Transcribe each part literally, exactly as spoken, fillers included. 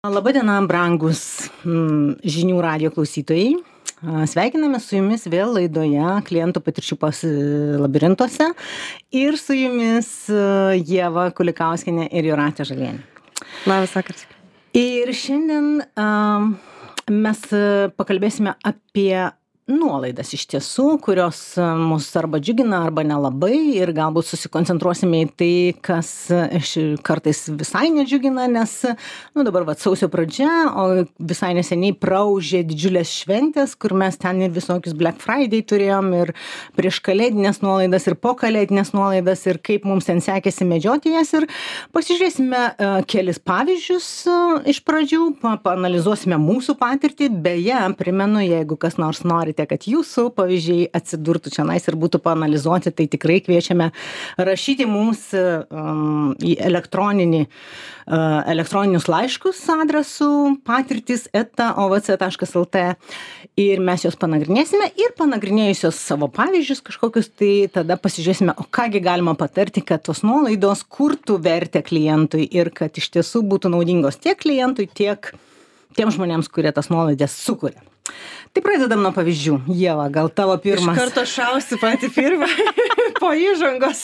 Labadiena, brangus mm, žinių radijo klausytojai. A, Sveikiname su jumis vėl laidoje klientų patirčių pas labirintuose ir su jumis a, Ieva Kulikauskienė ir Jūratė Žalienė. Labas vakaras. Ir šiandien a, mes a, pakalbėsime apie nuolaidas iš tiesų, kurios a, mus arba džiugina, arba nelabai, ir galbūt susikoncentruosime į tai, kas iš, kartais visai nedžiugina, nes, nu dabar va, sausio pradžia, o visai neseniai praūžė didžiulės šventės, kur mes ten ir visokius Black Friday turėjom, ir prieš kalėdinės nuolaidas, ir po kalėdinės nuolaidas, ir kaip mums ten sekėsi medžioti jas, ir pasižiūrėsime a, kelis pavyzdžius a, iš pradžių, pa, paanalizuosime mūsų patirtį, beje, primenu, jeigu kas nors norite, kad jūsų pavyzdžiai atsidurtų čionais ir būtų paanalizuoti, tai tikrai kviečiame rašyti mums um, į elektroninį, uh, elektroninius laiškus adresu patirtis eta o v c taškas l t ir mes juos panagrinėsime ir panagrinėjusios savo pavyzdžius kažkokius, tai tada pasižiūrėsime, o kągi galima patarti, kad tos nuolaidos kurtų vertę klientui ir kad iš tiesų būtų naudingos tiek klientui, tiek tiems žmonėms, kurie tas nuolaidas sukuria. Tai pradedam nuo pavyzdžių. Ieva, gal tavo pirmas. Iš karto šausiu patį pirmą po įžangos.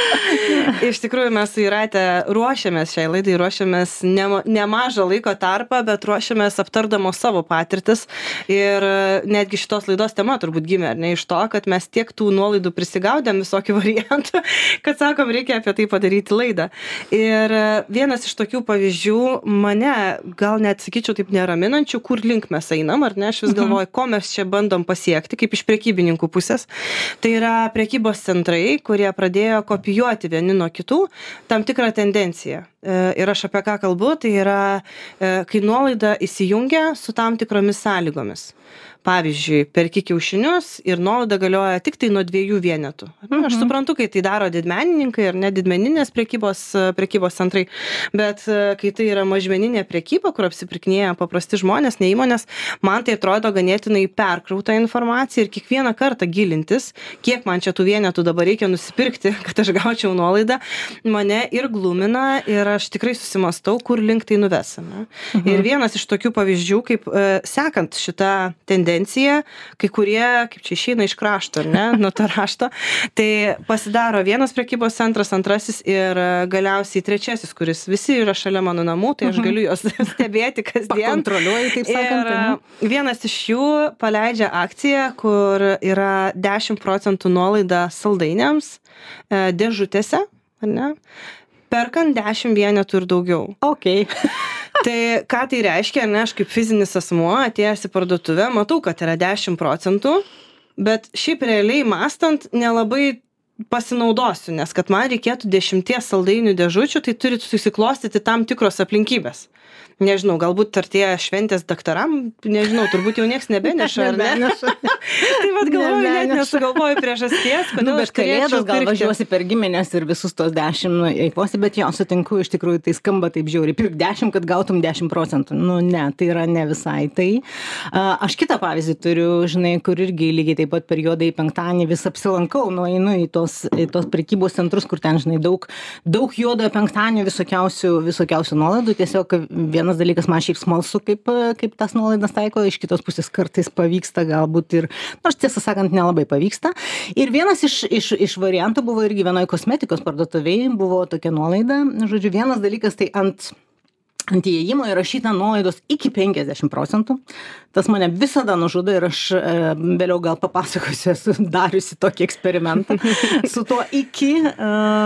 Iš tikrųjų, mes su Jūrate ruošiamės šiai laidai, ruošiamės nema, nemažą laiko tarpą, bet ruošiamės aptardamos savo patirtis. Ir netgi šitos laidos tema turbūt gimė, ar ne, iš to, kad mes tiek tų nuolaidų prisigaudėm visokių variantų, kad sakom, reikia apie tai padaryti laidą. Ir vienas iš tokių pavyzdžių mane gal net sakyčiau taip neraminančių, kur link mes einam, ar ne, aš vis galvoju, ko mes čia bandom pasiekti, kaip iš prekybininkų pusės. Tai yra prekybos centrai, kurie pradėjo kopijuoti vieni nuo kitų tam tikrą tendenciją. Ir aš apie ką kalbu, tai yra, kai nuolaida įsijungia su tam tikromis sąlygomis. Pavyzdžiui, perki kiaušinius ir nuolaida galioja tik tai nuo dviejų vienetų. Mhm. Aš suprantu, kai tai daro didmenininkai ir nedidmeninės prekybos, prekybos centrai, bet kai tai yra mažmeninė prekyba, kur apsipirkinėja paprasti žmonės, ne įmonės, man tai atrodo ganėtinai perkrauta informacija ir kiekvieną kartą gilintis, kiek man čia tų vienetų dabar reikia nusipirkti, kad aš gaučiau nuolaidą, mane ir glumina ir aš tikrai susimastau, kur link tai nuvesame. Mhm. Ir vienas iš tokių pavyzdžių, kaip e, sekant šitą tendenciją, kai kurie, kaip čia išeina iš krašto, ar ne, nuo to rašto, tai pasidaro vienas prekybos centras, antrasis ir galiausiai trečiasis, kuris visi yra šalia mano namų, tai aš galiu juos stebėti kasdien. Pakontroliuoji, taip sakant. Ir vienas iš jų paleidžia akciją, kur yra dešimt procentų nuolaida saldainiams, dėžutėse, ar ne? Perkant dešimt vienetų ir daugiau. Okay. Tai ką tai reiškia, ne, aš kaip fizinis asmuo atėjęs į parduotuvę, matau, kad yra dešimt procentų, bet šiaip realiai mąstant nelabai pasinaudosiu, nes kad man reikėtų dešimties saldainių dėžučių, tai turi susiklostyti tam tikros aplinkybės. Nežinau, galbūt artėja šventės daktaram, nežinau, turbūt jau nieks nebeneša, ar ne? Tai vad galvoju, net nesugalvoju priežasties, kodėl nu, aš turėčiau gal pirkti. važiuosi per giminės ir visus tos dešimt eikvosi, bet jo, sutinku, iš tikrųjų tai skamba taip žiauriai. Pirk dešimt, kad gautum dešimt procentų. Nu, ne, tai yra ne visai tai. A, aš kitą pavyzdį turiu, žinai, kur irgi lygiai taip pat periodai penktadienį vis apsilankau, nueinu į tos, į tos prekybos centrus, kur ten, žinai, daug, daug juodojo penktadienio visokiausių, visokiausių nuolaidų. Tiesiog vienas dalykas man šiaip smalsu, kaip, kaip tas nuolaidas taiko, iš kitos pusės kartais pavyksta galbūt ir, nors tiesą sakant, nelabai pavyksta. Ir vienas iš, iš, iš variantų buvo irgi vienoje kosmetikos parduotuvėje, buvo tokia nuolaida. Žodžiu, vienas dalykas tai ant ant įėjimo įrašyta nuolaidos iki penkiasdešimt procentų. Tas mane visada nužudo ir aš e, vėliau gal papasakosiu, esu dariusi tokį eksperimentą su tuo iki, e,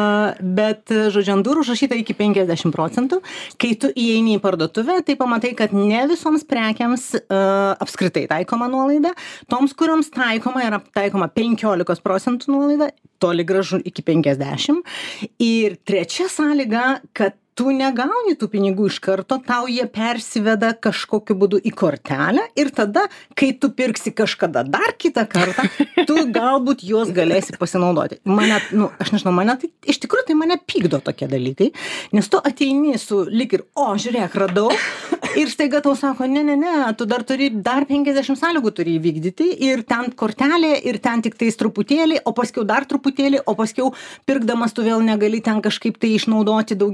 bet, žodžiu, ant durų užrašyta iki penkiasdešimt procentų. Kai tu įeini į parduotuvę, tai pamatai, kad ne visoms prekiams e, apskritai taikoma nuolaida. Toms, kurioms taikoma, yra taikoma penkiolikos procentų nuolaida, toli gražu iki penkiasdešimt. Ir trečia sąlyga, kad tu negauni tų pinigų iš karto, tau jie persiveda kažkokiu būdu į kortelę ir tada, kai tu pirksi kažkada dar kitą kartą, tu galbūt juos galėsi pasinaudoti. Mane, nu, aš nežinau, mane tai, iš tikrųjų tai mane pykdo tokie dalykai, nes tu ateini su lyg ir, o, žiūrėk, radau, ir staiga tau sako, ne, ne, ne, tu dar turi, dar penkiasdešimt sąlygų turi įvykdyti ir ten kortelė, ir ten tik tais truputėlį, o paskiau dar truputėlį, o paskiau pirkdamas tu vėl negali ten kažkaip tai išnaudoti daugiau negu dviejų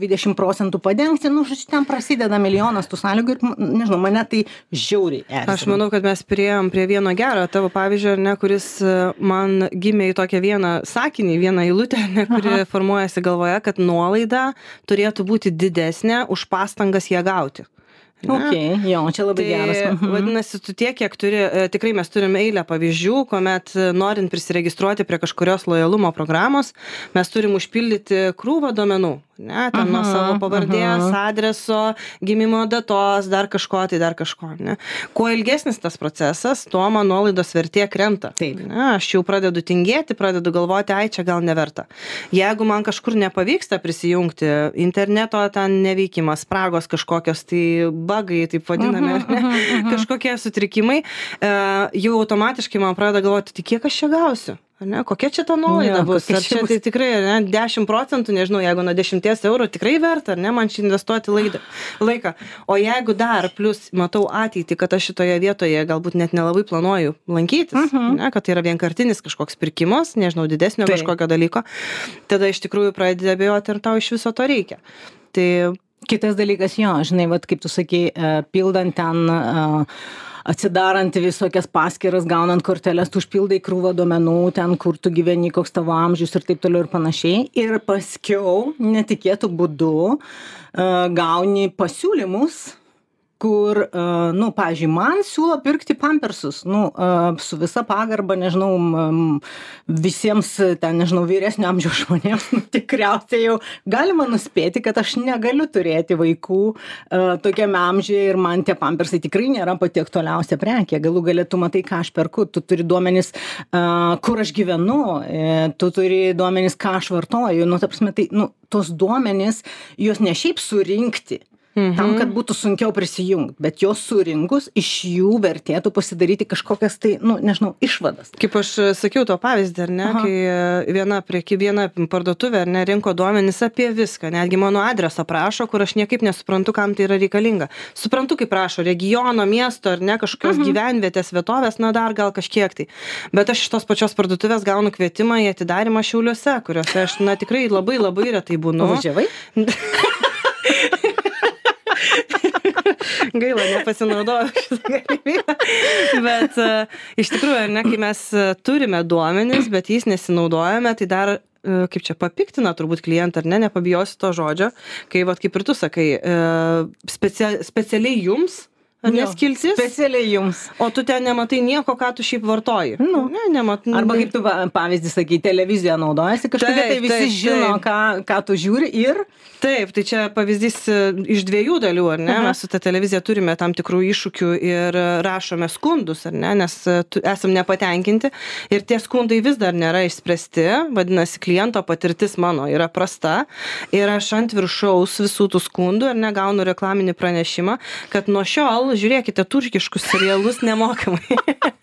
dvidešimt procentų padengti, nu, žodžiu, ten prasideda milijonas tų sąlygų ir, nežinau, mane tai žiauriai erzina. Aš manau, kad mes priėjom prie vieno gero tavo pavyzdžio, ar ne, kuris man gimė į tokią vieną sakinį, vieną eilutę, ne, kuri Aha. formuojasi galvoje, kad nuolaida turėtų būti didesnė už pastangas ją gauti. Ne? Ok, jo, čia labai tai, geras. Mhm. Vadinasi, tu tiek, kiek turi, tikrai mes turime eilę pavyzdžių, kuomet norint prisiregistruoti prie kažkurios lojalumo programos, mes turim užpildyti krūvą duomenų. Ne, ten nuo savo pavardės, aha. adreso, gimimo datos, dar kažko, tai dar kažko. Ne. Kuo ilgesnis tas procesas, tuo man nuolaidos vertė krenta. Taip. Ne, aš jau pradedu tingėti, pradedu galvoti, ai, čia gal neverta. Jeigu man kažkur nepavyksta prisijungti, interneto ten neveikimas, spragos kažkokios, tai bagai, taip vadinami, uh-huh, uh-huh, uh-huh. kažkokie sutrikimai, e, jau automatiškai man pradeda galvoti, tai kiek aš čia gausiu? Ne, kokia čia ta nuolaida bus? Ar čia tai tikrai, ne, dešimt procentų, nežinau, jeigu nuo dešimties eurų tikrai verta, ar ne, man čia investuoti laidą, laiką. O jeigu dar plus matau ateitį, kad aš šitoje vietoje galbūt net nelabai planuoju lankytis, uh-huh. ne, kad tai yra vienkartinis kažkoks pirkimas, nežinau, didesnio tai. Kažkokio dalyko, tada iš tikrųjų pradedi abejoti, ar tau iš viso to reikia. Tai kitas dalykas, jo, žinai, vat, kaip tu sakei, pildant ten, atsidarant visokias paskyras, gaunant korteles, tu užpildai krūvą duomenų, ten, kur tu gyveni, koks tavo amžius ir taip toliau ir panašiai. Ir paskiau, netikėtų būdu, gauni pasiūlymus, kur, nu, pavyzdžiui, man siūlo pirkti pampersus, nu, su visa pagarba, nežinau, visiems, ten, nežinau, vyresnio amžiaus žmonėms, nu, tikriausiai jau galima nuspėti, kad aš negaliu turėti vaikų tokiame amžiuje ir man tie pampersai tikrai nėra pati aktualiausia prekė. Galų gale tu matai, ką aš perku, tu turi duomenis, kur aš gyvenu, tu turi duomenis, ką aš vartoju, nu, ta prasme, tai, nu, tos duomenis, juos ne šiaip surinkti, Mhm. tam, kad būtų sunkiau prisijungti, bet jos surinkus, iš jų vertėtų pasidaryti kažkokias tai, nu, nežinau, išvadas. Kaip aš sakiau to pavyzdį, ar ne, Aha. kai viena, prie, viena parduotuvė, ar ne, rinko duomenis apie viską, netgi mano adreso prašo, kur aš niekaip nesuprantu, kam tai yra reikalinga. Suprantu, kaip prašo regiono, miesto, ar ne, kažkokios mhm. gyvenvietės, vietovės, na dar gal kažkiek tai. Bet aš iš tos pačios parduotuvės gaunu kvietimą į atidarimą Šiauliuose, kuriuose aš, na, tikrai labai labai retai būnu. Važiavai? Gaila, nepasinaudojau šitą galimybę. Bet uh, iš tikrųjų, ar ne, kai mes turime duomenis, bet jais nesinaudojame, tai dar, uh, kaip čia, papiktina turbūt klientą, ar ne, nepabijosiu to žodžio, kai, vat, kaip ir tu sakai, uh, specia, specialiai jums, ar neskilsis? Specialiai jums. O tu ten nematai nieko, ką tu šiaip vartoji. Nu, ne, nemat, arba kaip tu pavyzdį sakai, televiziją naudojasi, kažkokia tai visi taip, žino, taip. Ką, ką tu žiūri ir... Taip, tai čia pavyzdys iš dviejų dalių, ar ne? Aha. Mes su ta televizija turime tam tikrų iššūkių ir rašome skundus, ar ne? Nes esam nepatenkinti ir tie skundai vis dar nėra išspręsti, vadinasi, kliento patirtis mano yra prasta ir aš ant viršaus visų tų skundų ir negaunu reklaminį pranešimą, kad nuo šiol žiūrėkite turkiškus serialus nemokamai.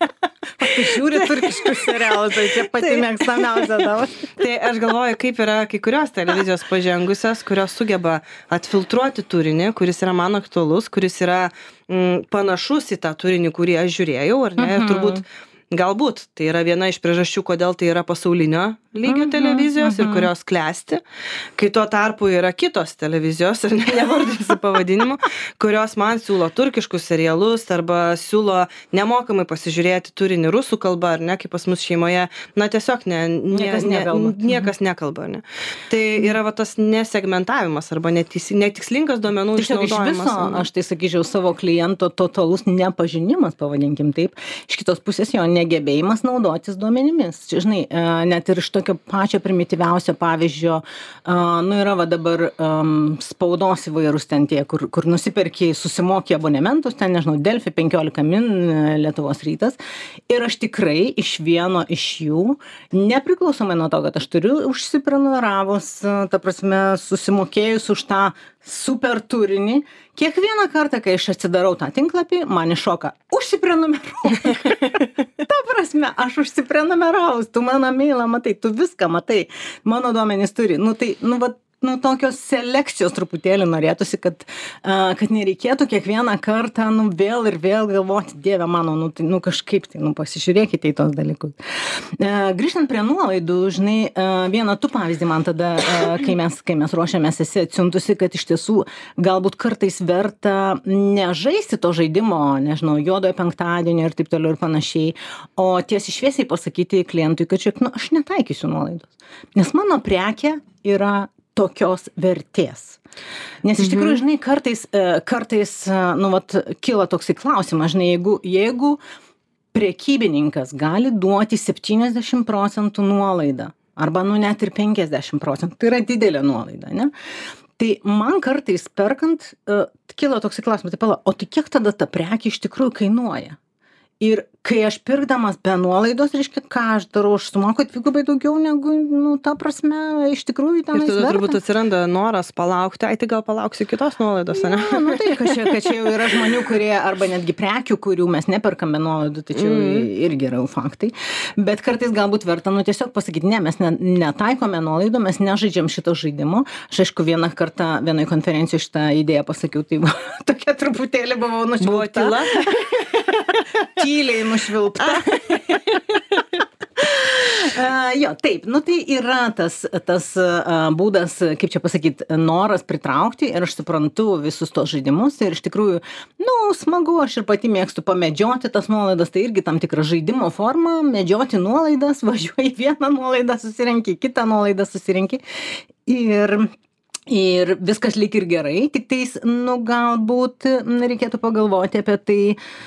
Tu žiūri turkiškus serialus, tai čia pati mėgstamiausia tavo. Tai aš galvoju, kaip yra kai kurios televizijos pažengusios, kurios sugeba atfiltruoti turinį, kuris yra man aktualus, kuris yra mm, panašus į tą turinį, kurį aš žiūrėjau, ar ne? Ir turbūt galbūt tai yra viena iš priežasčių, kodėl tai yra pasaulinio lygio televizijos ir kurios klesti, kai tuo tarpu yra kitos televizijos, ir ne, nevardinsiu pavadinimu, kurios man siūlo turkiškus serialus arba siūlo nemokamai pasižiūrėti turinį rusų kalba, ar ne, kaip pas mus šeimoje, na tiesiog ne, ne, niekas ne, nekalba. Niekas nekalba, ne. Tai yra va tas nesegmentavimas arba netis, netikslingas duomenų Tiesiog išnaudojimas. Iš viso, aš tai sakyčiau, savo kliento totalus nepažinimas, pavadinkim taip, iš kitos pusės jo negebėjimas naudotis duomenimis. Čia, žinai, net ir iš tokio pačio primityviausio pavyzdžio, nu yra va dabar um, spaudos įvairūs ten tie, kur, kur nusipirki, susimokė abonementus, ten, nežinau, Delfi, penkiolika min, Lietuvos rytas. Ir aš tikrai iš vieno iš jų, nepriklausomai nuo to, kad aš turiu užsiprenumeravus, ta prasme, susimokėjus už tą super turinį, kiekvieną kartą, kai aš atsidarau tą tinklapį, man iššoka užsiprenumeruok. Ta prasme, aš užsiprenumeravus, tu mano mailą matai, tu viską matai, mano duomenys turi. Nu tai, nu va, nu, tokios selekcijos truputėlį norėtųsi, kad, uh, kad nereikėtų kiekvieną kartą, nu, vėl ir vėl galvoti, Dieve mano, nu, tai, nu kažkaip tai, nu, pasižiūrėkite į tos dalykus. Uh, grįžtant prie nuolaidų, žinai, uh, vieną tu pavyzdį man tada, uh, kai mes, kai mes ruošiamės, esi atsiuntusi, kad iš tiesų galbūt kartais verta nežaisti to žaidimo, nežinau, juodojo penktadienio ir taip toliau ir panašiai, o tiesiai šviesiai pasakyti klientui, kad šiek, nu, aš netaikysiu nuolaidos, nes mano prekė yra tokios vertės. Nes iš tikrųjų, žinai, kartais, kartais, nu, vat, kyla toksai klausimas, žinai, jeigu, jeigu prekybininkas gali duoti septyniasdešimt procentų nuolaidą, arba, nu, net ir penkiasdešimt procentų, tai yra didelė nuolaida, ne? Tai man kartais perkant, uh, kyla toksai klausimas, tai pala, o tai kiek tada ta prekė iš tikrųjų kainuoja? Ir kai aš pirkdamas be nuolaidos, reiškia, ką aš darau, aš sumoku dvigubai daugiau negu, nu, ta prasme, iš tikrųjų ten. Ir tada turbūt atsiranda noras palaukti, ai tai gal palauksiu kitos nuolaidos, ne? Ja, nu tai, kad čia, kad čia jau yra žmonių, kurie, arba netgi prekių, kurių mes neperkame nuolaidų, tai čia mm. irgi yra jau faktai. Bet kartais galbūt verta, nu, tiesiog pasakyti, ne, mes ne, netaikome nuolaidų, mes nežaidžiam šito žaidimo. Aš aišku, vieną kartą vienoje konferencijoje šitą idėją pasakiau, tai buvo, tokia truputėlį buvau nušvilpta. Buvo tyla? Tyliai nušvilpta. Uh, jo, taip, nu tai yra tas, tas uh, būdas, kaip čia pasakyti, noras pritraukti ir aš suprantu visus tos žaidimus ir iš tikrųjų, nu, smagu, aš ir pati mėgstu pamedžioti tas nuolaidas, tai irgi tam tikra žaidimo forma, medžioti nuolaidas, važiuoji vieną nuolaidą susirenki, kitą nuolaidą susirenki ir ir viskas lyg ir gerai, tik tais, nu, galbūt reikėtų pagalvoti apie tai,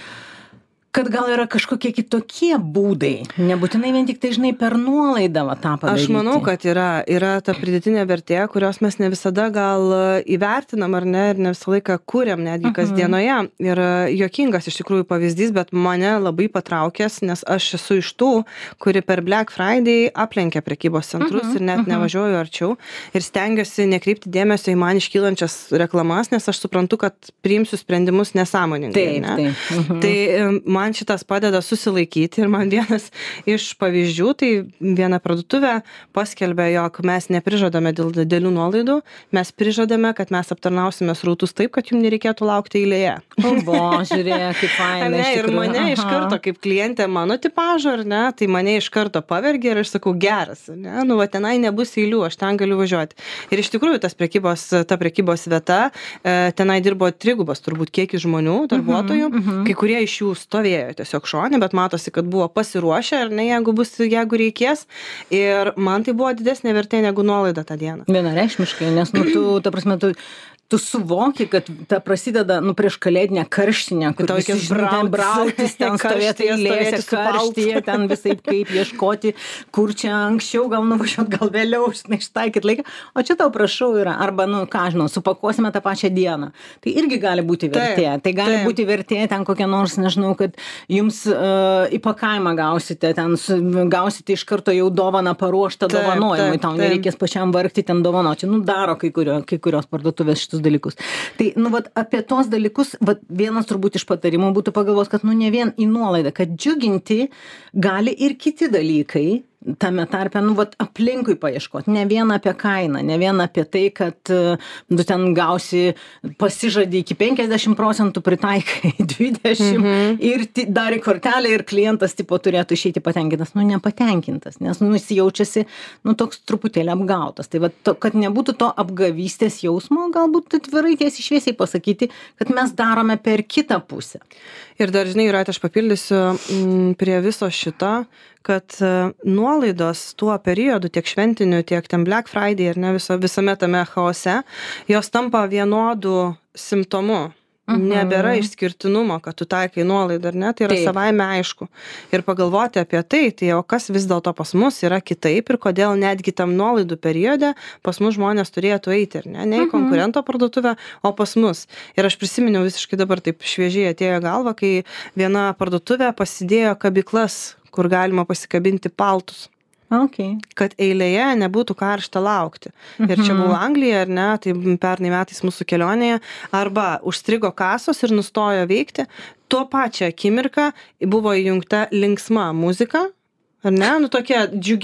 kad gal yra kažkokie kitokie būdai, nebūtinai vien tik tai, žinai, per nuolaidą va, tą padaryti. Aš manau, kad yra, yra ta pridėtinė vertė, kurios mes ne visada gal įvertinam ar ne, ir ne visą laiką kuriam netgi kasdienoje. Ir juokingas iš tikrųjų pavyzdys, bet mane labai patraukęs, nes aš esu iš tų, kuri per Black Friday aplenkia prekybos centrus uh -huh, ir net uh -huh. nevažiuoju arčiau ir stengiuosi nekreipti dėmesio į man iškylančias reklamas, nes aš suprantu, kad priimsiu sprendimus nesąmoningai. Taip, ne? taip. Uh -huh. Tai man šitas padeda susilaikyti ir man vienas iš pavyzdžių, tai viena parduotuvė paskelbė, jog mes neprižadame dėl didelių nuolaidų, mes prižadame, kad mes aptarnausime srautus taip, kad jums nereikėtų laukti eilėje. O, bo, žiūrėk, kaip fainai. Ne, ir mane Aha. iš karto, kaip klientė mano tipažo, ar ne, tai mane iš karto pavergė ir aš sakau, geras, ne, nu, va, tenai nebus eilių, aš ten galiu važiuoti. Ir iš tikrųjų, tas prekybos, ta prekybos vieta, tenai dirbo trigubas turbūt kiekis žmonių, darbuotojų, uh -huh, uh -huh. kai kurie iš jų stovėjo tiesiog šone, bet matosi, kad buvo pasiruošę, ar ne, jeigu bus, jeigu reikės. Ir man tai buvo didesnė vertė negu nuolaida tą dieną. Vienareikšmiškai, nes, nu, tu, ta prasme, tu, tu suvoki, kad ta prasideda, nu, prieš kalėdinę karštinę, kur tau reikės brautis, ten stovėti eilėse, karštyje, ten visaip kaip ieškoti, kur čia anksčiau, gal nuvažiuot, gal vėliau, žinai, ištaikyt laiką. O čia tau prašau yra, arba, nu, ką žinau, supakuosime tą pačią dieną. Tai irgi gali būti vertė. Taip, tai gali taip. būti vertė ten kokia nors, nežinau, kad jums uh, įpakavimą gausite, ten su, gausite iš karto jau dovaną paruoštą dovanojimui, tau nereikės pačiam vargti ten dovanoti. Nu, daro kai, kurio, kai kurios parduotuvės šitus dalykus. Tai, nu, vat, apie tos dalykus, vat, vienas turbūt iš patarimų būtų pagalvos, kad, nu, ne vien į nuolaidą, kad džiuginti gali ir kiti dalykai, tame tarpe, nu, vat, aplinkui paieškoti, ne vien apie kainą, ne vien apie tai, kad tu ten gausi, pasižadi iki penkiasdešimt procentų, pritaikai dvidešimt mm-hmm. ir dar į kortelę ir klientas tipo turėtų išeiti patenkintas, nu, nepatenkintas, nes, nu, jis jaučiasi, nu, toks truputėlį apgautas. Tai, vat, to, kad nebūtų to apgavystės jausmo, galbūt atvirai tiesiai šviesiai pasakyti, kad mes darome per kitą pusę. Ir dar, žinai, Jūrate, aš papildysiu m, prie viso šito, kad nuolaidos tuo periodu, tiek šventiniu, tiek ten Black Friday ir ne viso, visame tame chaose, jos tampa vienodų simptomų. Mhm. Nebėra išskirtinumo, kad tu taikai nuolaidą, ar ne, tai yra taip. Savaime aišku. Ir pagalvoti apie tai, tai o kas vis dėlto pas mus yra kitaip ir kodėl netgi tam nuolaidų periode pas mus žmonės turėtų eiti, ar ne, ne į konkurento parduotuvę, o pas mus. Ir aš prisiminiau visiškai dabar taip šviežiai atėjo galva, kai viena parduotuvė pasidėjo kabyklas, kur galima pasikabinti paltus. Okay. Kad eilėje nebūtų karšta laukti. Mhm. Ir čia buvo Anglija, ar ne, tai pernai metais mūsų kelionėje, arba užstrigo kasos ir nustojo veikti. Tuo pačią akimirką buvo įjungta linksma muzika, ar ne, nu tokia džiugi,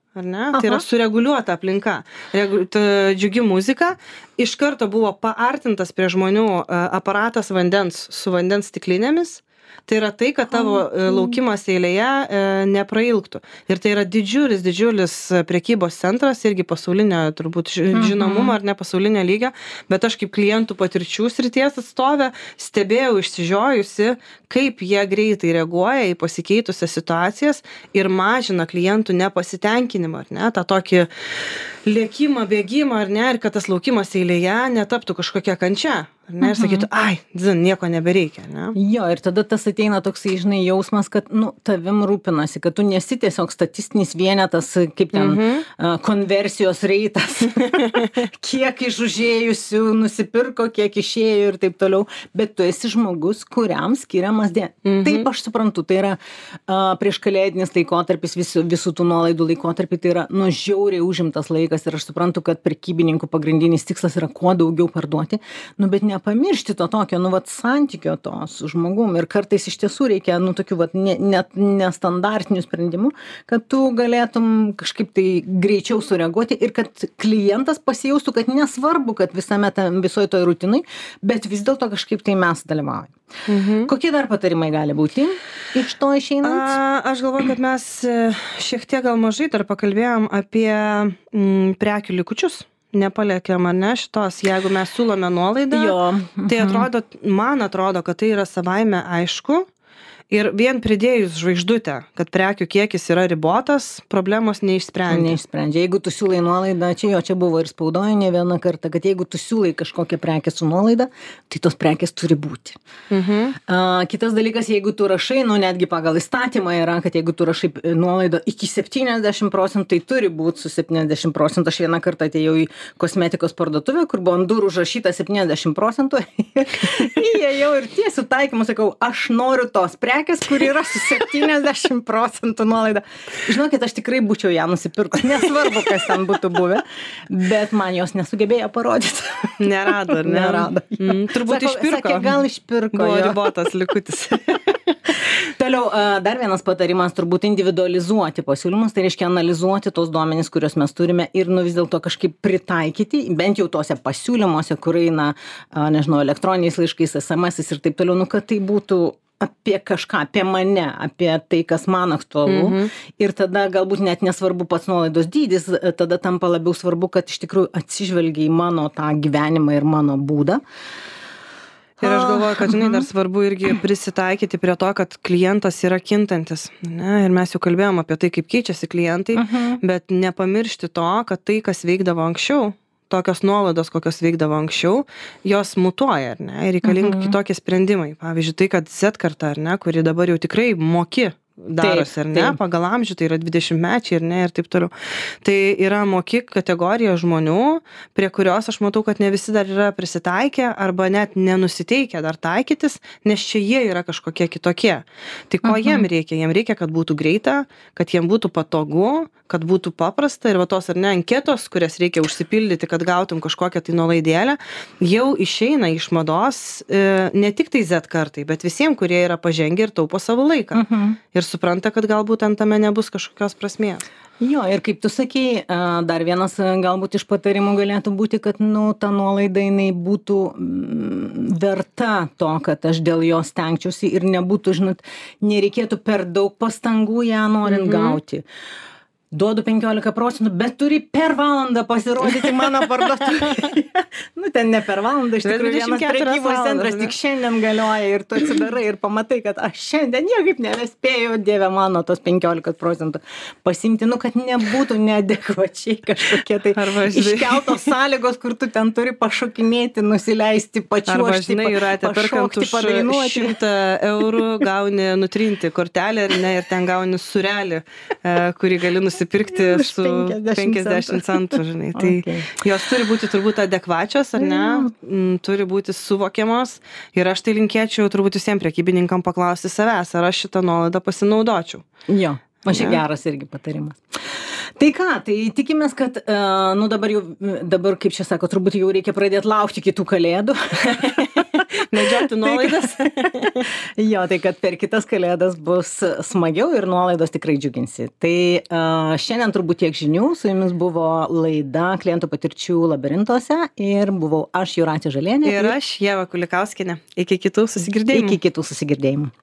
ar ne? Aha. Tai yra sureguliuota aplinka. Regu, t, džiugi muzika. Iš karto buvo paartintas prie žmonių aparatas vandens su vandens stiklinėmis. Tai yra tai, kad tavo laukimas eilėje neprailgtų. Ir tai yra didžiulis, didžiulis prekybos centras, irgi pasaulinio, turbūt žinomumo ar ne pasaulinio lygio, bet aš kaip klientų patirčių srities atstovė stebėjau išsižiojusi, kaip jie greitai reaguoja į pasikeitusias situacijas ir mažina klientų nepasitenkinimą, ar ne, tą tokį lėkimą, bėgimą, ar ne, ir kad tas laukimas eilėje netaptų kažkokia kančia. Ne, ir sakytų, ai, dzin, nieko nebereikia, ne? Jo, ir tada tas ateina toksai, žinai, jausmas, kad, nu, tavim rūpinasi, kad tu nesi tiesiog statistinis vienetas, kaip ten mhm. uh, konversijos reitas, kiek iš užėjusių nusipirko, kiek išėjo ir taip toliau, bet tu esi žmogus, kuriam skiriamas dė. Mhm. Taip aš suprantu, tai yra uh, prieš kalėdinis laikotarpis, visų, visų tų nuolaidų laikotarpį, tai yra, nu, žiauriai užimtas laikas ir aš suprantu, kad prekybininkų pagrindinis tikslas yra kuo daugiau parduoti, nu, bet ne pamiršti to tokio, nu, vat, santykio to su žmogum ir kartais iš tiesų reikia, nu, tokių, vat, ne, net nestandartinių sprendimų, kad tu galėtum kažkaip tai greičiau sureaguoti ir kad klientas pasijaustų, kad nesvarbu, kad visame tam, visoje toj rutinai, bet vis dėlto kažkaip tai mes dalyvaujame. Mhm. Kokie dar patarimai gali būti iš to išeinant? A, aš galvoju, kad mes šiek tiek gal mažai dar pakalbėjom apie m, prekių likučius. Nepaliekiam, ar ne, šitos, jeigu mes siūlome nuolaidą, jo. Tai atrodo, man atrodo, kad tai yra savaime aišku ir vien pridėjus žvaigždutę, kad prekių kiekis yra ribotas, problemos neišsprendžia. Neišsprendžia. Jeigu tu siūlai nuolaidą, čia jo, čia buvo ir spaudoje ne vieną kartą, kad jeigu tu siūlai kažkokią prekę su nuolaida, tai tos prekės turi būti. Mhm. A, kitas dalykas, jeigu tu rašai, nu netgi pagal įstatymą yra, kad jeigu tu rašai nuolaidą iki septyniasdešimt procentų, tai turi būti su septyniasdešimt procentų. Aš vieną kartą atėjau į kosmetikos parduotuvę, kur buvo ant durų užrašyta septyniasdešimt procentų. Įėjau ir tiesiu taikymu sakau, aš noriu tos prekės, kur yra su septyniasdešimt procentų nuolaida. Žinokit, aš tikrai būčiau ją nusipirkus, nesvarbu, kas ten būtų buvę, bet man jos nesugebėjo parodyti. Nerado, ar ne? Nerado. Mm, turbūt Sako, išpirko. Sakė, gal išpirko. Buvo jo. ribotas likutis. Toliau, dar vienas patarimas, turbūt individualizuoti pasiūlymus, tai reiškia analizuoti tos duomenys, kuriuos mes turime ir nu vis dėlto kažkaip pritaikyti, bent jau tose pasiūlymuose, kur eina, nežinau, elektroniniais laiškais, es em esais ir taip toliau, nu kad tai būtų apie kažką, apie mane, apie tai, kas man aktualu. Mhm. Ir tada galbūt net nesvarbu pats nuolaidos dydis, tada tampa labiau svarbu, kad iš tikrųjų atsižvelgia į mano tą gyvenimą ir mano būdą. Ir aš galvoju, kad, žinai, dar svarbu irgi prisitaikyti prie to, kad klientas yra kintantis. Ne? Ir mes jau kalbėjom apie tai, kaip keičiasi klientai, uh-huh. bet nepamiršti to, kad tai, kas veikdavo anksčiau, tokios nuolaidos, kokios veikdavo anksčiau, jos mutuoja, ar ne, ir reikalingi uh-huh. kitokie sprendimai. Pavyzdžiui, tai, kad Z karta, ar ne, kuri dabar jau tikrai moki darosi, ar ne, taip. Pagal amžių, tai yra dvidešimtmečiai, ar ne, ir taip toliau. Tai yra moki kategorija žmonių, prie kurios aš matau, kad ne visi dar yra prisitaikę arba net nenusiteikę dar taikytis, nes čia jie yra kažkokie kitokie. Tai ko uh-huh. jiem reikia? Jiem reikia, kad būtų greita, kad jiem būtų patogu, kad būtų paprasta ir va tos, ar ne, anketos, kurias reikia užsipildyti, kad gautum kažkokią tai nuolaidėlę, jau išeina iš mados e, ne tik tai Z kartai, bet visiems, kurie yra pažengę ir taupo savo laiką. Uh-huh. Ir supranta, kad galbūt ant tame nebus kažkokios prasmės. Jo, ir kaip tu sakei, dar vienas galbūt iš patarimų galėtų būti, kad, nu, ta nuolaida jinai būtų verta to, kad aš dėl jos stengčiausi ir nebūtų, žinot, nereikėtų per daug pastangų ją norint mhm. gauti. Duodu penkiolika procentų, bet turi per valandą pasirodyti mano parduotuvėje. Nu, ten ne per valandą, iš tikrųjų vienas prekybos centras tik šiandien galioja ir tu atsidarai ir pamatai, kad aš šiandien niekaip nebespėjau, dieve mano, tos penkiolika procentų pasimti, nu, kad nebūtų neadekvačiai kažkokie tai iškeltos sąlygos, kur tu ten turi pašokinėti, nusileisti, pačiuošti, arba, žinai, Jūrate, perkant už šimtą eurų gauni nutrinti kortelę ir, ne, ir ten gauni surelį, kurį gali nusipirkti. Nusipirkti su penkiasdešimt centų, žinai. Tai okay. jos turi būti turbūt adekvačios, ar ne? Mm, turi būti suvokiamos. Ir aš tai linkėčiau turbūt visiems prekybininkam paklausti savęs, ar aš šitą nuolaidą pasinaudočiau. Jo, o šiaip geras irgi patarimas. Tai ką, tai tikimės, kad, uh, nu dabar jau, dabar, kaip čia sako, turbūt jau reikia pradėti laukti kitų kalėdų. Medžioti nuolaidas. Jo, tai kad per kitas kalėdas bus smagiau ir nuolaidos tikrai džiuginsi. Tai uh, šiandien turbūt tiek žinių. Su jumis buvo laida Klientų patirčių labirintuose ir buvau aš Jūratė Žalienė. Ir aš Ieva Kulikauskienė. Iki kitų susigirdėjimų. Iki kitų susigirdėjimų.